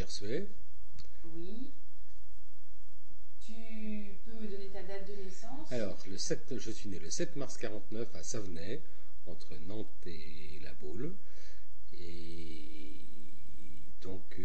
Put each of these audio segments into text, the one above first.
Pierre Suet. Oui. Tu peux me donner ta date de naissance? Alors, je suis né le 7 mars 49 à Savenay, entre Nantes et La Baule. Et donc,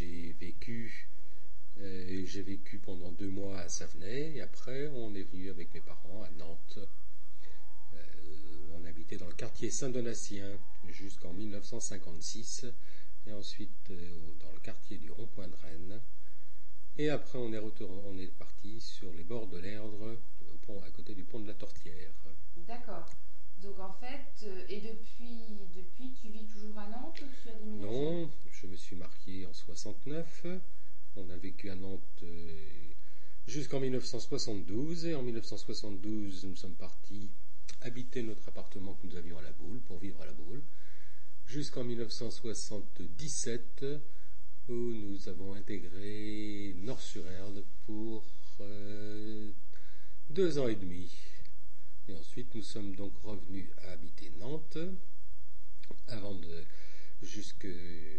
j'ai vécu pendant 2 mois à Savenay. Et après, on est venu avec mes parents à Nantes, où on habitait dans le quartier Saint-Donatien jusqu'en 1956. Et ensuite, dans le quartier du Rond-Point de Rennes. Et après, on est parti sur les bords de l'Erdre, à côté du pont de la Tortière. D'accord. Donc en fait, et depuis, tu vis toujours à Nantes ou tu as déménagé? Non, je me suis marié en 69. On a vécu à Nantes jusqu'en 1972. Et en 1972, nous sommes partis habiter notre appartement que nous avions à La Baule, pour vivre à La Baule, jusqu'en 1977, où nous avons intégré Nord-sur-Erdre pour 2 ans et demi. Et ensuite, nous sommes donc revenus à habiter Nantes, jusque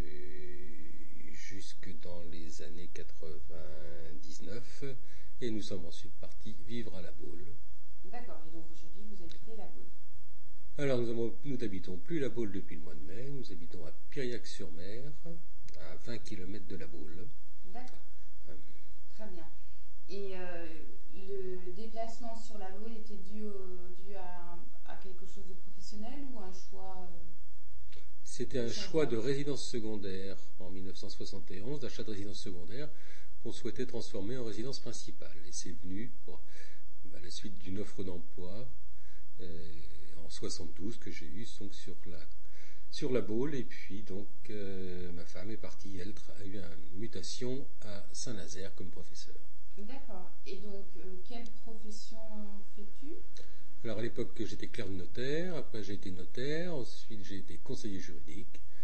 dans les années 99, et nous sommes ensuite partis vivre à La Baule. D'accord, et donc aujourd'hui vous habitez La Baule. Alors nous n'habitons plus La Baule depuis le mois de mai, nous habitons à Piriac-sur-Mer, à 20 km de La Baule. D'accord, très bien. Et le déplacement sur La Baule était dû à quelque chose de professionnel ou un choix C'était un choix de résidence secondaire en 1971, d'achat de résidence secondaire, qu'on souhaitait transformer en résidence principale. Et c'est venu à la suite d'une offre d'emploi en 72 que j'ai eue donc sur La Baule. Et puis donc ma femme est partie, elle a eu une mutation à Saint-Nazaire comme professeur. D'accord. Et donc quelle profession fais-tu? Alors à l'époque j'étais clerc de notaire, après j'ai été notaire, ensuite j'ai été conseiller juridique,